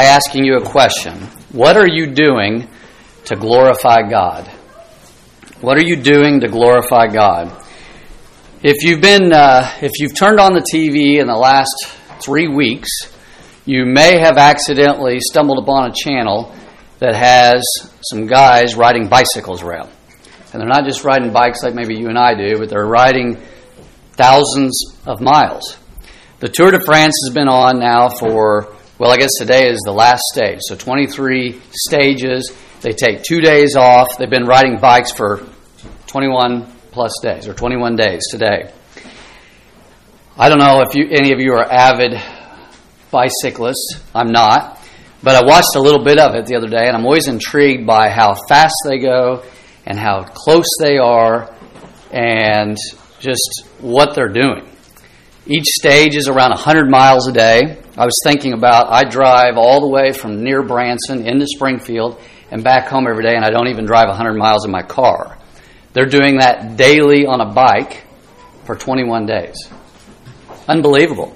asking you a question. What are you doing to glorify God? What are you doing to glorify God? If you've turned on the TV in the last 3 weeks, you may have accidentally stumbled upon a channel that has some guys riding bicycles around. And they're not just riding bikes like maybe you and I do, but they're riding thousands of miles. The Tour de France has been on now for, I guess today is the last stage. So 23 stages. They take 2 days off. They've been riding bikes for 21 plus days, or 21 days today. I don't know if any of you are avid bicyclists. I'm not. But I watched a little bit of it the other day, and I'm always intrigued by how fast they go and how close they are and just what they're doing. Each stage is around 100 miles a day. I was thinking about, I drive all the way from near Branson into Springfield and back home every day, and I don't even drive 100 miles in my car. They're doing that daily on a bike for 21 days. Unbelievable.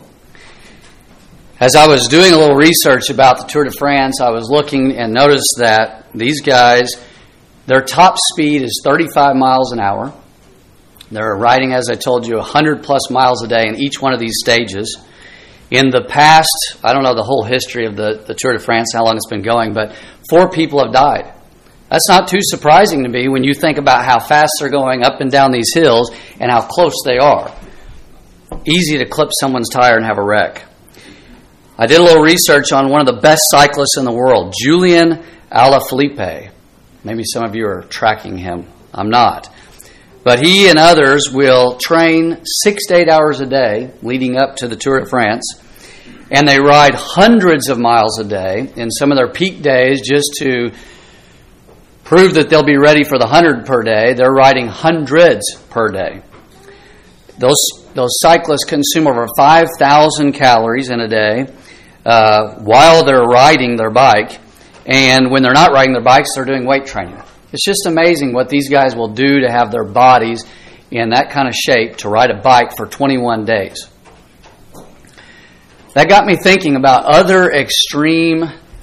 As I was doing a little research about the Tour de France, I was looking and noticed that these guys, their top speed is 35 miles an hour. They're riding, as I told you, 100 plus miles a day in each one of these stages. In the past, I don't know the whole history of the Tour de France, how long it's been going, but 4 people have died. That's not too surprising to me when you think about how fast they're going up and down these hills and how close they are. Easy to clip someone's tire and have a wreck. I did a little research on one of the best cyclists in the world, Julian Alaphilippe. Maybe some of you are tracking him. I'm not. But he and others will train 6 to 8 hours a day leading up to the Tour de France. And they ride hundreds of miles a day in some of their peak days just to prove that they'll be ready for the 100 per day. They're riding hundreds per day. Those cyclists consume over 5,000 calories in a day while they're riding their bike. And when they're not riding their bikes, they're doing weight training. It's just amazing what these guys will do to have their bodies in that kind of shape to ride a bike for 21 days. That got me thinking about other extreme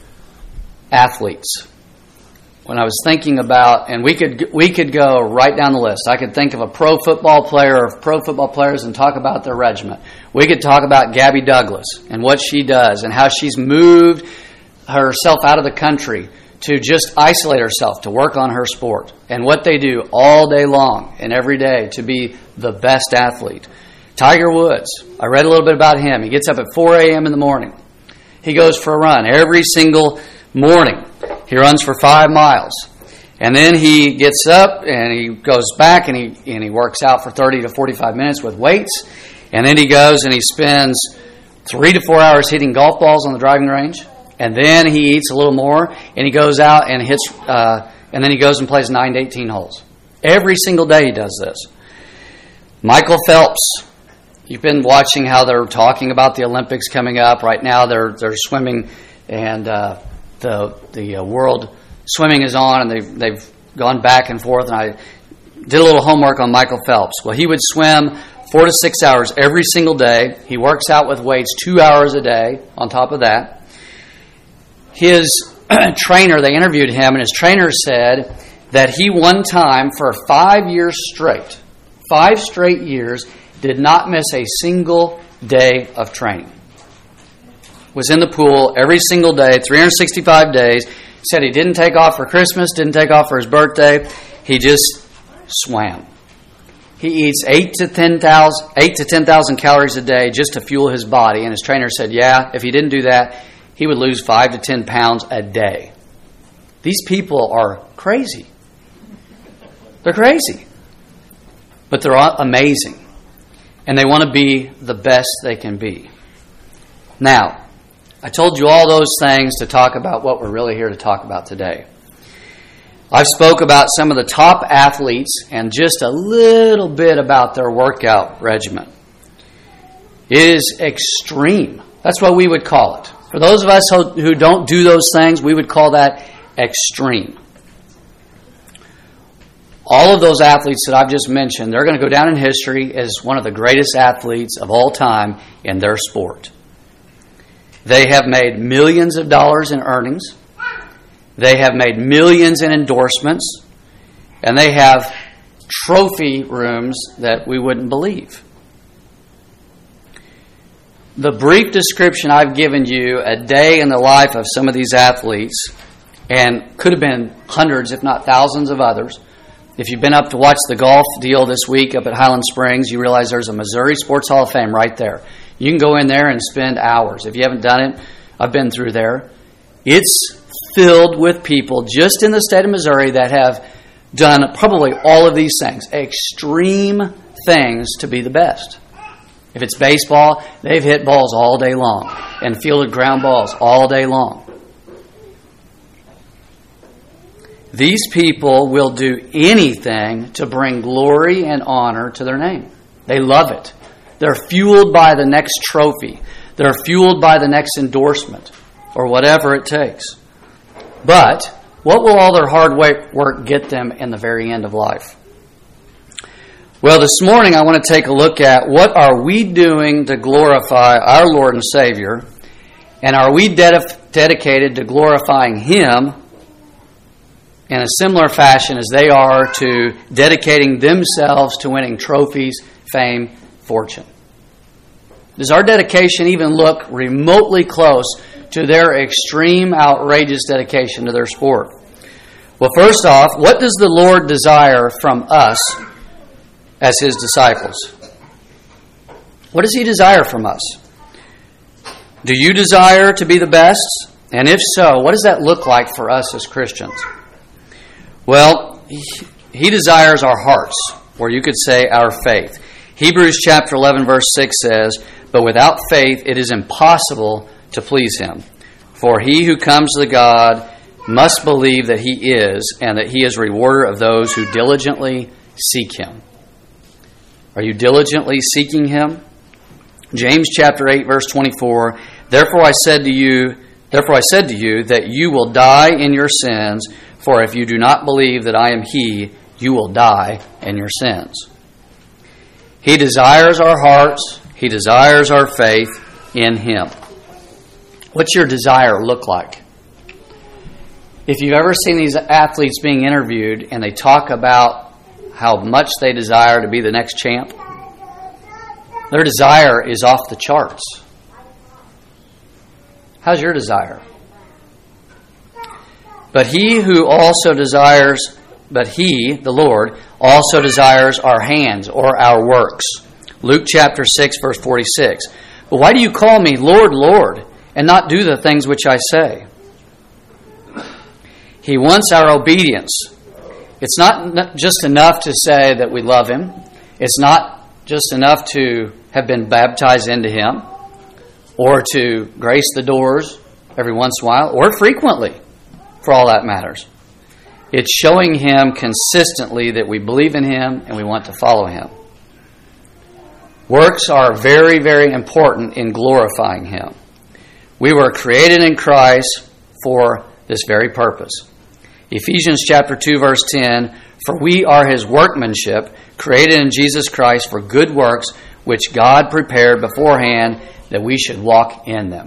athletes. When I was thinking about, and we could go right down the list. I could think of a pro football player or pro football players and talk about their regiment. We could talk about Gabby Douglas and what she does and how she's moved herself out of the country to just isolate herself, to work on her sport, and what they do all day long and every day to be the best athlete. Tiger Woods, I read a little bit about him. He gets up at 4 a.m. in the morning. He goes for a run every single morning. He runs for 5 miles. And then he gets up and he goes back and he works out for 30 to 45 minutes with weights. And then he goes and he spends 3 to 4 hours hitting golf balls on the driving range. And then he eats a little more, and he goes out and hits, and then he goes and plays 9 to 18 holes. Every single day he does this. Michael Phelps, you've been watching how they're talking about the Olympics coming up. Right now they're swimming, and the world swimming is on, and they've gone back and forth. And I did a little homework on Michael Phelps. Well, he would swim 4 to 6 hours every single day. He works out with weights 2 hours a day on top of that. His trainer, they interviewed him, and his trainer said that he one time for 5 years straight, 5 straight years, did not miss a single day of training. Was in the pool every single day, 365 days. Said he didn't take off for Christmas, didn't take off for his birthday. He just swam. He eats 8 to 10,000 calories a day just to fuel his body. And his trainer said, if he didn't do that, he would lose 5 to 10 pounds a day. These people are crazy. They're crazy. But they're amazing. And they want to be the best they can be. Now, I told you all those things to talk about what we're really here to talk about today. I've spoke about some of the top athletes and just a little bit about their workout regimen. It is extreme. That's what we would call it. For those of us who don't do those things, we would call that extreme. All of those athletes that I've just mentioned, they're going to go down in history as one of the greatest athletes of all time in their sport. They have made millions of dollars in earnings. They have made millions in endorsements. And they have trophy rooms that we wouldn't believe. The brief description I've given you, a day in the life of some of these athletes, and could have been hundreds, if not thousands of others. If you've been up to watch the golf deal this week up at Highland Springs, you realize there's a Missouri Sports Hall of Fame right there. You can go in there and spend hours. If you haven't done it, I've been through there. It's filled with people just in the state of Missouri that have done probably all of these things, extreme things to be the best. If it's baseball, they've hit balls all day long and fielded ground balls all day long. These people will do anything to bring glory and honor to their name. They love it. They're fueled by the next trophy. They're fueled by the next endorsement or whatever it takes. But what will all their hard work get them in the very end of life? Well, this morning I want to take a look at what are we doing to glorify our Lord and Savior, and are we dedicated to glorifying Him in a similar fashion as they are to dedicating themselves to winning trophies, fame, fortune. Does our dedication even look remotely close to their extreme, outrageous dedication to their sport? Well, first off, what does the Lord desire from us as His disciples? What does He desire from us? Do you desire to be the best? And if so, what does that look like for us as Christians? Well, He desires our hearts, or you could say our faith. Hebrews chapter 11 verse 6 says, "But without faith it is impossible to please Him. For he who comes to God must believe that He is, and that He is a rewarder of those who diligently seek Him." Are you diligently seeking Him? James chapter 8 verse 24, Therefore I said to you that you will die in your sins, for if you do not believe that I am He, you will die in your sins. He desires our hearts. He desires our faith in Him. What's your desire look like? If you've ever seen these athletes being interviewed and they talk about how much they desire to be the next champ, their desire is off the charts. How's your desire? But He, the Lord, also desires our hands or our works. Luke chapter 6, verse 46. But why do you call me Lord, Lord, and not do the things which I say? He wants our obedience. It's not just enough to say that we love Him. It's not just enough to have been baptized into Him, or to grace the doors every once in a while, or frequently, for all that matters. It's showing Him consistently that we believe in Him and we want to follow Him. Works are very, very important in glorifying Him. We were created in Christ for this very purpose. Ephesians chapter 2, verse 10, For we are His workmanship, created in Jesus Christ for good works, which God prepared beforehand that we should walk in them.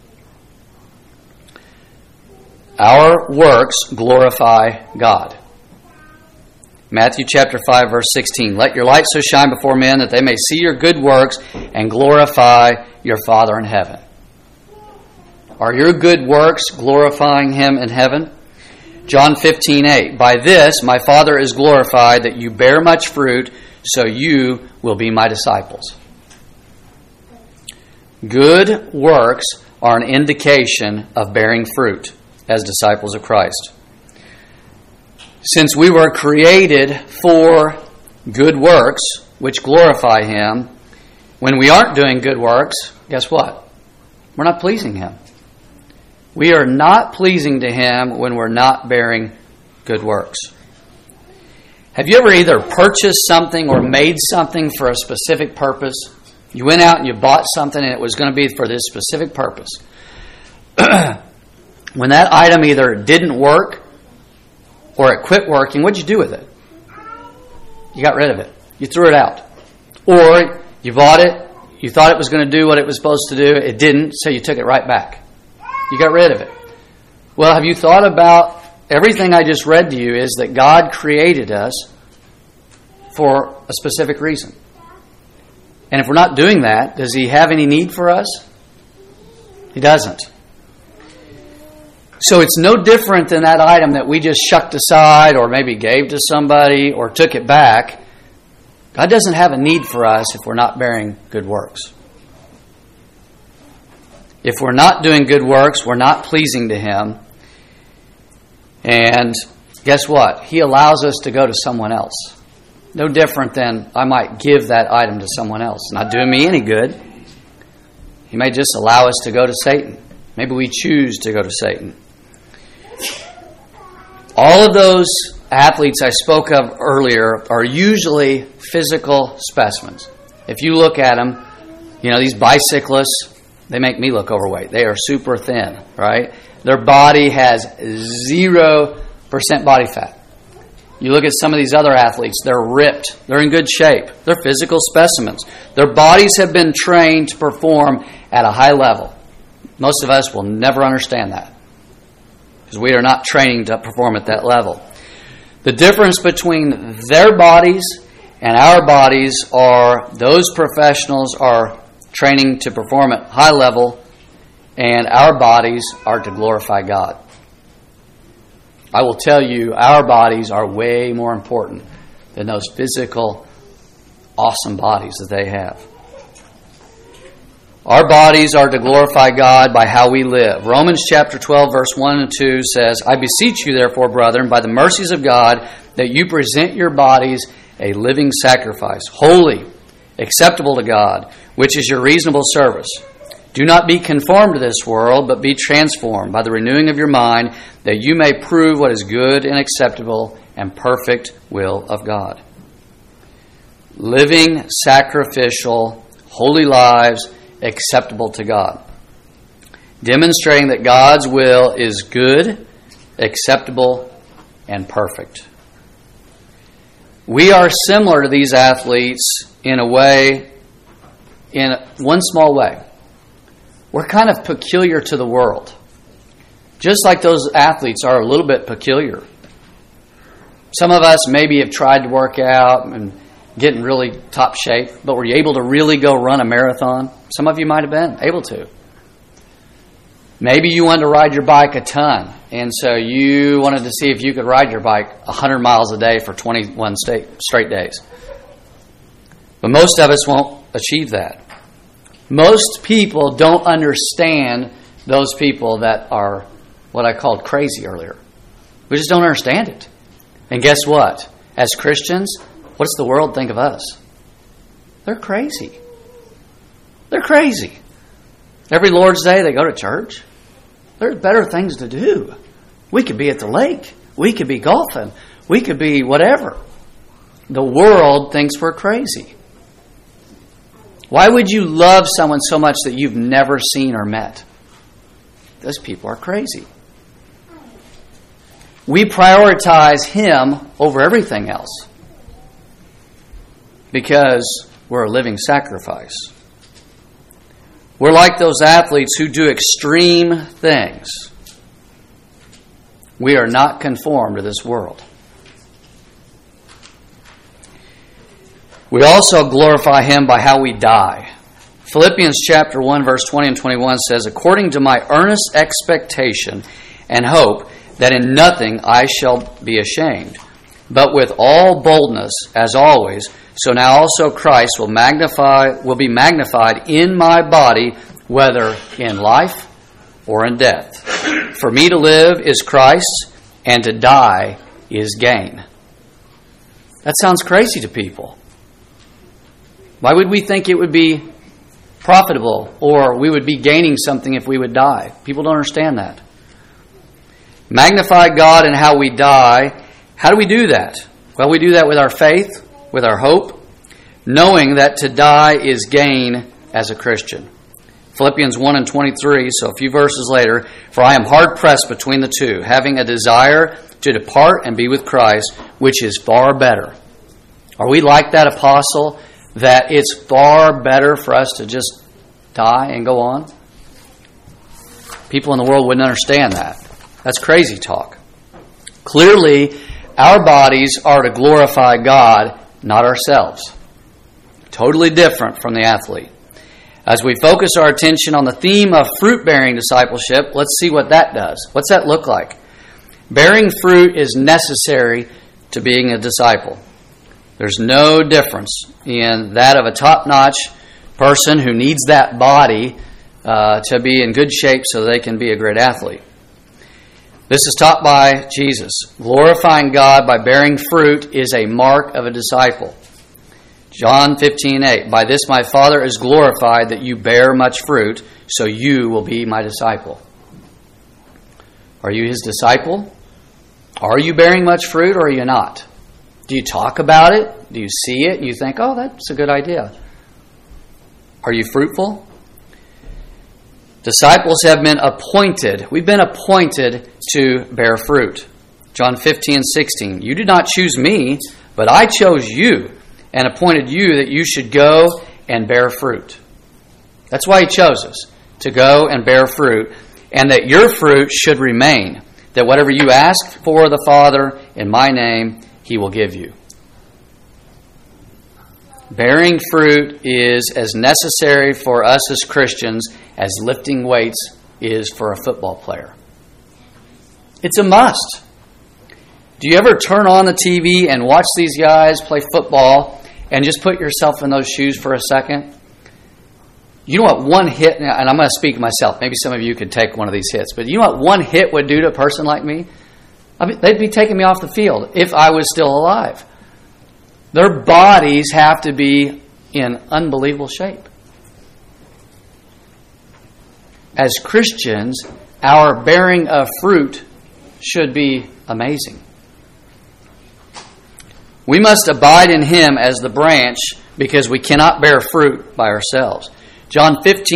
Our works glorify God. Matthew chapter 5, verse 16, Let your light so shine before men that they may see your good works and glorify your Father in heaven. Are your good works glorifying Him in heaven? John 15:8, By this my Father is glorified, that you bear much fruit, so you will be my disciples. Good works are an indication of bearing fruit as disciples of Christ. Since we were created for good works, which glorify Him, when we aren't doing good works, guess what? We're not pleasing Him. We are not pleasing to Him when we're not bearing good works. Have you ever either purchased something or made something for a specific purpose? You went out and you bought something and it was going to be for this specific purpose. When that item either didn't work or it quit working, what'd you do with it? You got rid of it. You threw it out. Or you bought it, You thought it was going to do what it was supposed to do. It didn't, so you took it right back. You got rid of it. Well, have you thought about everything I just read to you is that God created us for a specific reason. And if we're not doing that, does He have any need for us? He doesn't. So it's no different than that item that we just shucked aside or maybe gave to somebody or took it back. God doesn't have a need for us if we're not bearing good works. If we're not doing good works, we're not pleasing to Him. And guess what? He allows us to go to someone else. No different than I might give that item to someone else. Not doing me any good. He may just allow us to go to Satan. Maybe we choose to go to Satan. All of those athletes I spoke of earlier are usually physical specimens. If you look at them, these bicyclists, they make me look overweight. They are super thin, right? Their body has 0% body fat. You look at some of these other athletes, they're ripped. They're in good shape. They're physical specimens. Their bodies have been trained to perform at a high level. Most of us will never understand that because we are not training to perform at that level. The difference between their bodies and our bodies are those professionals are training to perform at high level, and our bodies are to glorify God. I will tell you, our bodies are way more important than those physical, awesome bodies that they have. Our bodies are to glorify God by how we live. Romans chapter 12, verse 1 and 2 says, I beseech you, therefore, brethren, by the mercies of God, that you present your bodies a living sacrifice, holy, acceptable to God, which is your reasonable service. Do not be conformed to this world, but be transformed by the renewing of your mind, that you may prove what is good and acceptable and perfect will of God. Living, sacrificial, holy lives acceptable to God. Demonstrating that God's will is good, acceptable, and perfect. We are similar to these athletes in a way, in one small way. We're kind of peculiar to the world. Just like those athletes are a little bit peculiar. Some of us maybe have tried to work out and get in really top shape, but were you able to really go run a marathon? Some of you might have been able to. Maybe you wanted to ride your bike a ton, and so you wanted to see if you could ride your bike 100 miles a day for 21 straight days. But most of us won't achieve that. Most people don't understand those people that are what I called crazy earlier. We just don't understand it. And guess what? As Christians, what does the world think of us? They're crazy. They're crazy. Every Lord's Day they go to church. There's better things to do. We could be at the lake. We could be golfing. We could be whatever. The world thinks we're crazy. Why would you love someone so much that you've never seen or met? Those people are crazy. We prioritize Him over everything else because we're a living sacrifice. We're like those athletes who do extreme things. We are not conformed to this world. We also glorify Him by how we die. Philippians chapter 1, verse 20 and 21 says, according to my earnest expectation and hope that in nothing I shall be ashamed, but with all boldness, as always, so now also Christ will be magnified in my body, whether in life or in death. For me to live is Christ, and to die is gain. That sounds crazy to people. Why would we think it would be profitable or we would be gaining something if we would die? People don't understand that. Magnify God in how we die. How do we do that? Well, we do that with our faith, with our hope, knowing that to die is gain as a Christian. Philippians 1 and 23, so a few verses later, for I am hard pressed between the two, having a desire to depart and be with Christ, which is far better. Are we like that apostle that it's far better for us to just die and go on? People in the world wouldn't understand that. That's crazy talk. Clearly, our bodies are to glorify God, not ourselves. Totally different from the athlete. As we focus our attention on the theme of fruit-bearing discipleship, let's see what that does. What's that look like? Bearing fruit is necessary to being a disciple. There's no difference in that of a top-notch person who needs that body to be in good shape so they can be a great athlete. This is taught by Jesus. Glorifying God by bearing fruit is a mark of a disciple. John 15:8. By this my Father is glorified, that you bear much fruit, so you will be my disciple. Are you his disciple? Are you bearing much fruit, or are you not? Do you talk about it? Do you see it and you think, oh, that's a good idea? Are you fruitful? Disciples have been appointed. We've been appointed to bear fruit. John 15:16. You did not choose me, but I chose you and appointed you that you should go and bear fruit. That's why he chose us, to go and bear fruit, and that your fruit should remain, that whatever you ask for the Father in my name, he will give you. Bearing fruit is as necessary for us as Christians as lifting weights is for a football player. It's a must. Do you ever turn on the TV and watch these guys play football and just put yourself in those shoes for a second? You know what one hit, and I'm going to speak to myself, maybe some of you could take one of these hits, but you know what one hit would do to a person like me? I mean, they'd be taking me off the field if I was still alive. Their bodies have to be in unbelievable shape. As Christians, our bearing of fruit should be amazing. We must abide in him as the branch because we cannot bear fruit by ourselves. John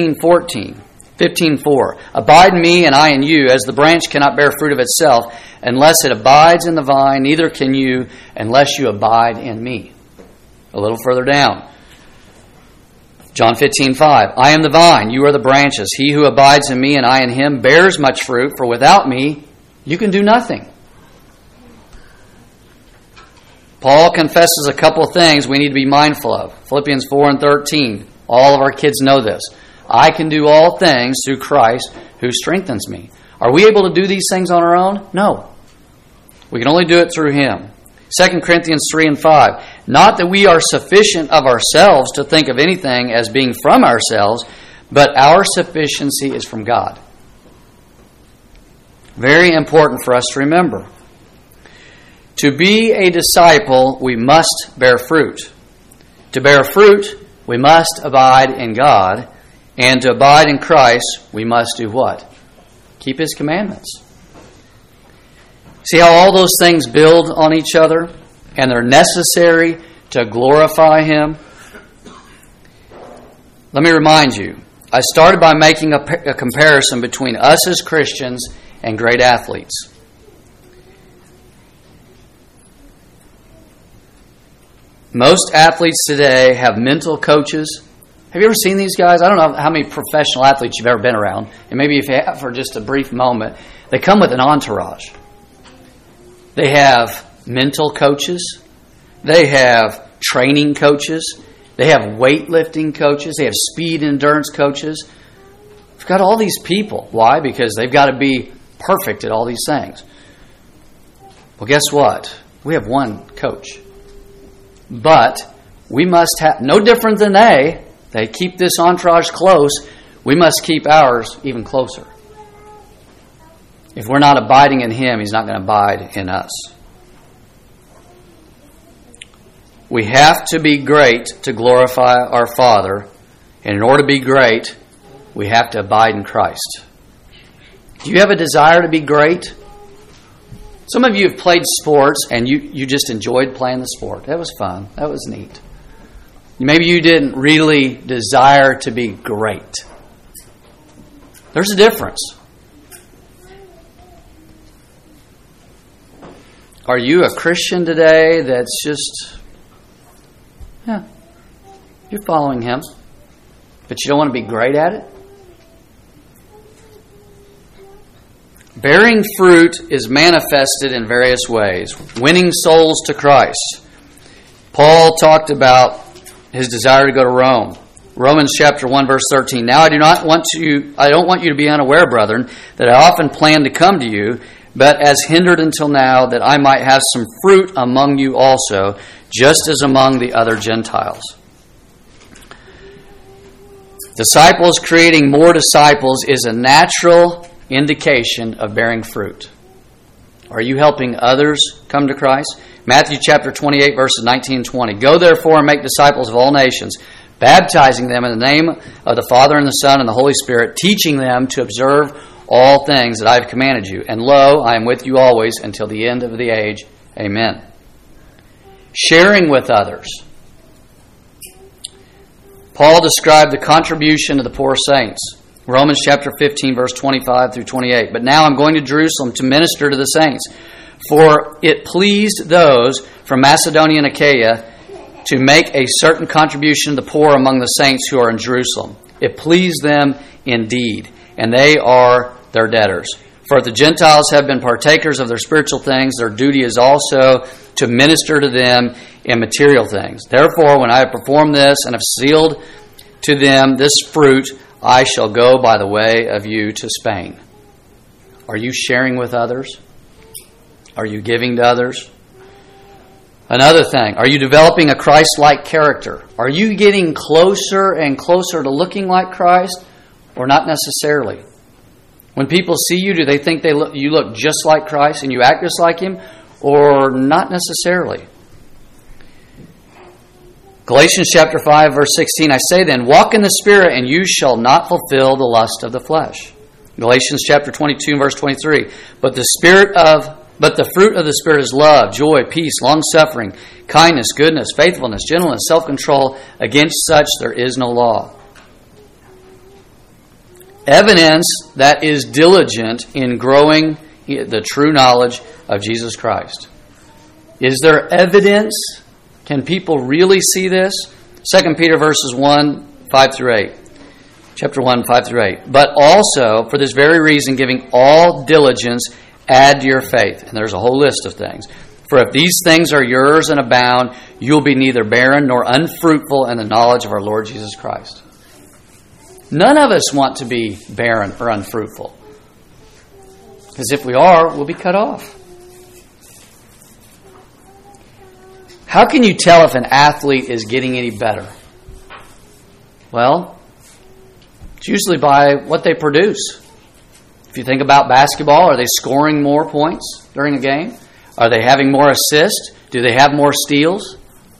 15:4. Abide in me and I in you, as the branch cannot bear fruit of itself unless it abides in the vine, neither can you unless you abide in me. A little further down. John 15:5. I am the vine, you are the branches. He who abides in me and I in him bears much fruit, for without me you can do nothing. Paul confesses a couple of things we need to be mindful of. Philippians 4:13. All of our kids know this. I can do all things through Christ who strengthens me. Are we able to do these things on our own? No. We can only do it through him. 2 Corinthians 3:5. Not that we are sufficient of ourselves to think of anything as being from ourselves, but our sufficiency is from God. Very important for us to remember. To be a disciple, we must bear fruit. To bear fruit, we must abide in God. And to abide in Christ, we must do what? Keep his commandments. See how all those things build on each other? And they're necessary to glorify him? Let me remind you, I started by making a comparison between us as Christians and great athletes. Most athletes today have mental coaches. Have you ever seen these guys? I don't know how many professional athletes you've ever been around. And maybe if you have for just a brief moment, they come with an entourage. They have mental coaches. They have training coaches. They have weightlifting coaches. They have speed and endurance coaches. We've got all these people. Why? Because they've got to be perfect at all these things. Well, guess what? We have one coach. But we must have, no different than they keep this entourage close, we must keep ours even closer. If we're not abiding in him, he's not going to abide in us. We have to be great to glorify our Father, and in order to be great, we have to abide in Christ. Do you have a desire to be great? Some of you have played sports and you just enjoyed playing the sport. That was fun. That was neat. Maybe you didn't really desire to be great. There's a difference. Are you a Christian today that's just, You're following Him, but you don't want to be great at it? Bearing fruit is manifested in various ways. Winning souls to Christ. Paul talked about his desire to go to Rome. Romans chapter 1, verse 13. Now I don't want you to be unaware, brethren, that I often planned to come to you, but as hindered until now, that I might have some fruit among you also, just as among the other Gentiles. Disciples creating more disciples is a natural indication of bearing fruit. Are you helping others come to Christ? Matthew chapter 28, verses 19 and 20. Go therefore and make disciples of all nations, baptizing them in the name of the Father and the Son and the Holy Spirit, teaching them to observe all things that I have commanded you. And lo, I am with you always until the end of the age. Amen. Sharing with others. Paul described the contribution of the poor saints. Romans chapter 15, verse 25 through 28. But now I'm going to Jerusalem to minister to the saints. For it pleased those from Macedonia and Achaia to make a certain contribution to the poor among the saints who are in Jerusalem. It pleased them indeed, and they are their debtors. For if the Gentiles have been partakers of their spiritual things, their duty is also to minister to them in material things. Therefore, when I have performed this and have sealed to them this fruit, I shall go by the way of you to Spain. Are you sharing with others? Are you giving to others? Another thing, are you developing a Christ-like character? Are you getting closer and closer to looking like Christ, or not necessarily? When people see you, do they think you look just like Christ and you act just like Him, or not necessarily? Galatians chapter 5, verse 16, I say then, walk in the Spirit, and you shall not fulfill the lust of the flesh. Galatians chapter 22, verse 23, but the fruit of the Spirit is love, joy, peace, long-suffering, kindness, goodness, faithfulness, gentleness, self-control. Against such there is no law. Evidence that is diligent in growing the true knowledge of Jesus Christ. Is there evidence? Can people really see this? 2 Peter verses 1, 5 through 8. Chapter 1, 5 through 8. But also, for this very reason, giving all diligence, add to your faith. And there's a whole list of things. For if these things are yours and abound, you'll be neither barren nor unfruitful in the knowledge of our Lord Jesus Christ. None of us want to be barren or unfruitful. Because if we are, we'll be cut off. How can you tell if an athlete is getting any better? Well, it's usually by what they produce. If you think about basketball, are they scoring more points during a game? Are they having more assists? Do they have more steals?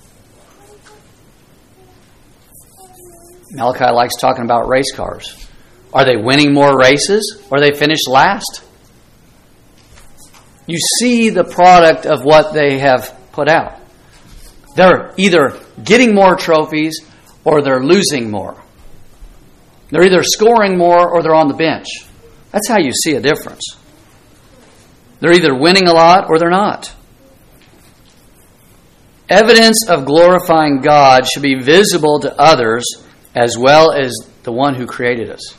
Malachi likes talking about race cars. Are they winning more races, or they finish last? You see the product of what they have put out. They're either getting more trophies or they're losing more. They're either scoring more or they're on the bench. That's how you see a difference. They're either winning a lot or they're not. Evidence of glorifying God should be visible to others as well as the one who created us.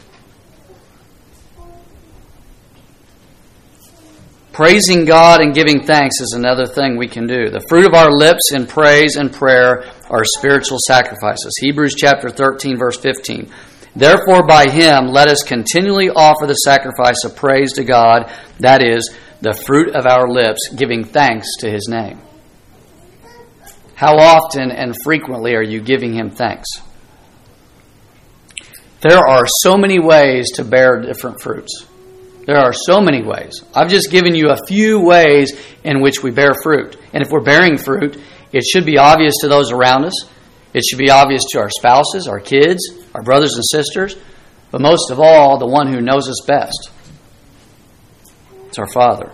Praising God and giving thanks is another thing we can do. The fruit of our lips in praise and prayer are spiritual sacrifices. Hebrews chapter 13, verse 15. Therefore, by Him, let us continually offer the sacrifice of praise to God, that is, the fruit of our lips, giving thanks to His name. How often and frequently are you giving Him thanks? There are so many ways to bear different fruits. There are so many ways. I've just given you a few ways in which we bear fruit. And if we're bearing fruit, it should be obvious to those around us. It should be obvious to our spouses, our kids, our brothers and sisters. But most of all, the one who knows us best. It's our Father.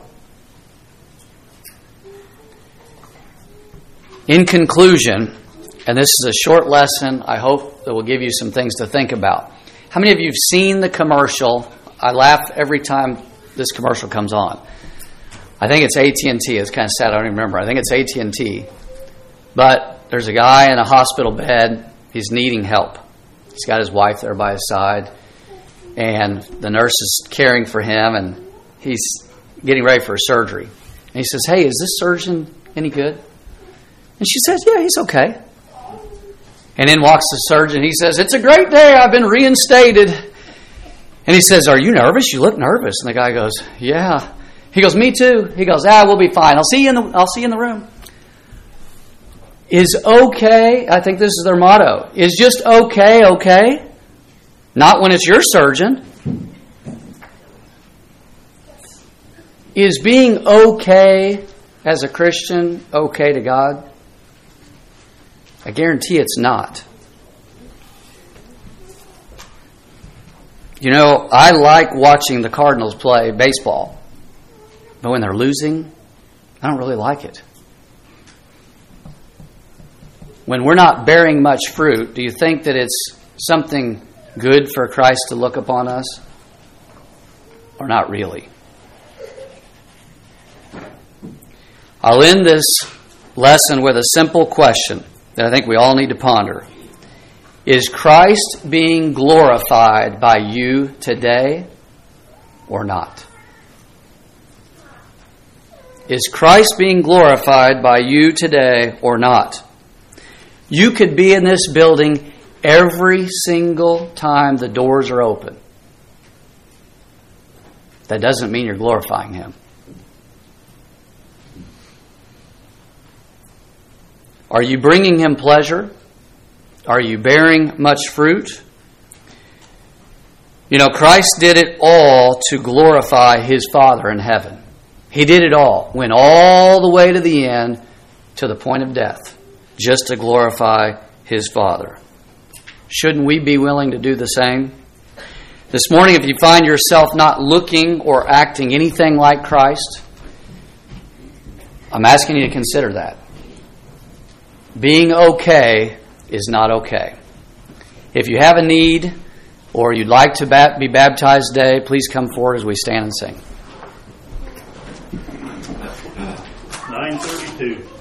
In conclusion, and this is a short lesson, I hope that will give you some things to think about. How many of you have seen the commercial? I laugh every time this commercial comes on. I think it's AT&T. It's kind of sad. I don't even remember. I think it's AT&T. But there's a guy in a hospital bed, He's needing help. He's got his wife there by his side, and the nurse is caring for him, and he's getting ready for surgery. And he says, "Hey, is this surgeon any good?" And she says, "Yeah, he's okay." And in walks the surgeon. He says, "It's a great day. I've been reinstated." And he says, "Are you nervous? You look nervous." And the guy goes, "Yeah." He goes, "Me too." He goes, "We'll be fine. I'll see you in the room." Is okay, I think this is their motto, is just okay? Not when it's your surgeon. Is being okay as a Christian okay to God? I guarantee it's not. You know, I like watching the Cardinals play baseball, but when they're losing, I don't really like it. When we're not bearing much fruit, do you think that it's something good for Christ to look upon us? Or not really? I'll end this lesson with a simple question that I think we all need to ponder. Is Christ being glorified by you today or not? Is Christ being glorified by you today or not? You could be in this building every single time the doors are open. That doesn't mean you're glorifying Him. Are you bringing Him pleasure? Are you bearing much fruit? You know, Christ did it all to glorify His Father in heaven. He did it all. Went all the way to the end, to the point of death, just to glorify His Father. Shouldn't we be willing to do the same? This morning, if you find yourself not looking or acting anything like Christ, I'm asking you to consider that. Being okay is not okay. If you have a need or you'd like to be baptized today, please come forward as we stand and sing. 9:32.